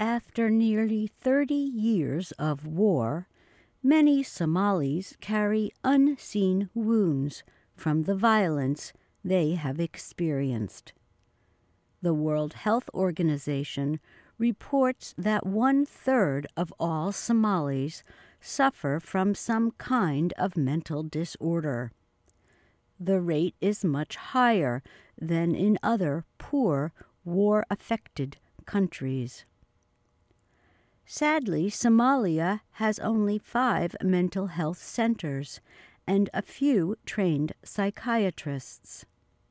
after nearly 30 years of war, many Somalis carry unseen wounds from the violence they have experienced. The World Health Organization reports that 1/3 of all Somalis suffer from some kind of mental disorder. The rate is much higher than in other poor, war-affected countries. Sadly, Somalia has only 5 mental health centers and a few trained psychiatrists.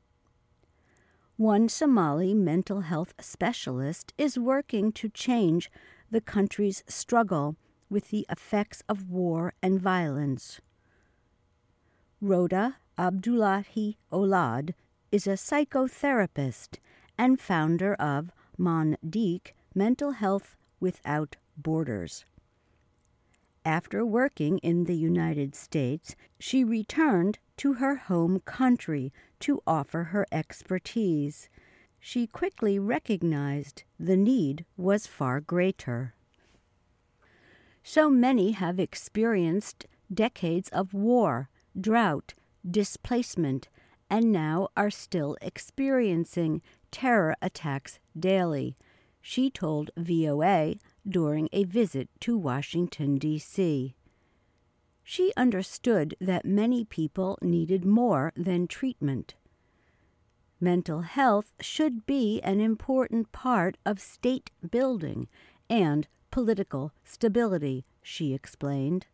One Somali mental health specialist is working to change the country's struggle with the effects of war and violence. Rhoda Abdullahi Olad is a psychotherapist and founder of Mondique Mental Health Without Borders. After working in the United States, she returned to her home country to offer her expertise. She quickly recognized the need was far greater. So many have experienced decades of war, drought, displacement, and now are still experiencing terror attacks daily, she told VOA during a visit to Washington, D.C. She understood that many people needed more than treatment. Mental health should be an important part of state building and political stability, she explained.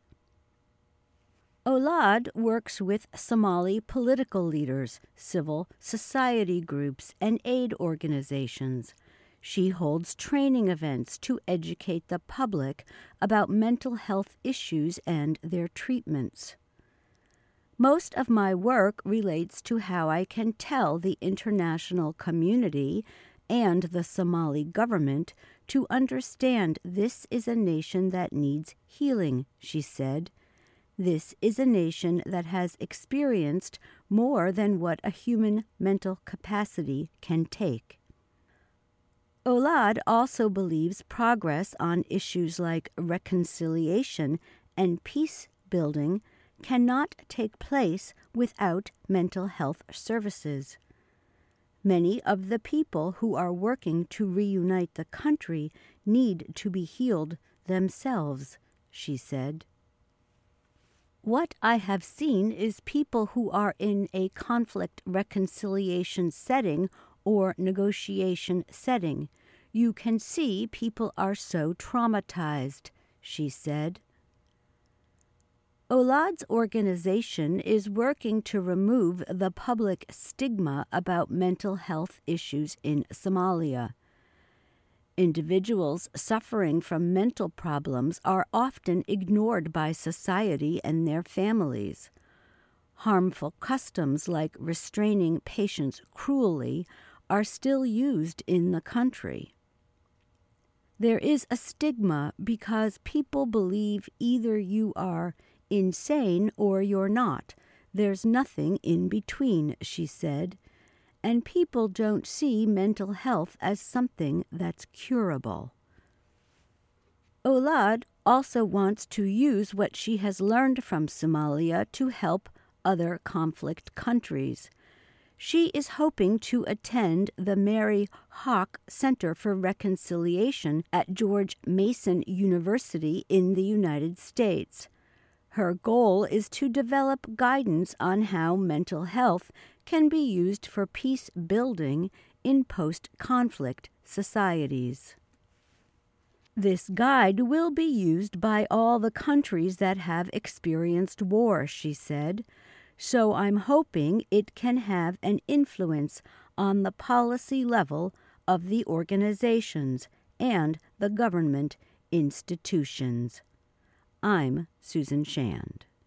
Olad works with Somali political leaders, civil society groups, and aid organizations. She holds training events to educate the public about mental health issues and their treatments. Most of my work relates to how I can tell the international community and the Somali government to understand this is a nation that needs healing, she said. This is a nation that has experienced more than what a human mental capacity can take. Olad also believes progress on issues like reconciliation and peace building cannot take place without mental health services. Many of the people who are working to reunite the country need to be healed themselves, she said. What I have seen is people who are in a conflict reconciliation setting or negotiation setting. You can see people are so traumatized, she said. Olad's organization is working to remove the public stigma about mental health issues in Somalia. Individuals suffering from mental problems are often ignored by society and their families. Harmful customs like restraining patients cruelly are still used in the country. There is a stigma because people believe either you are insane or you're not. There's nothing in between, she said. And people don't see mental health as something that's curable. Olad also wants to use what she has learned from Somalia to help other conflict countries. She is hoping to attend the Mary Hawk Center for Reconciliation at George Mason University in the United States. Her goal is to develop guidance on how mental health can be used for peace building in post-conflict societies. This guide will be used by all the countries that have experienced war, she said, so I'm hoping it can have an influence on the policy level of the organizations and the government institutions. I'm Susan Shand.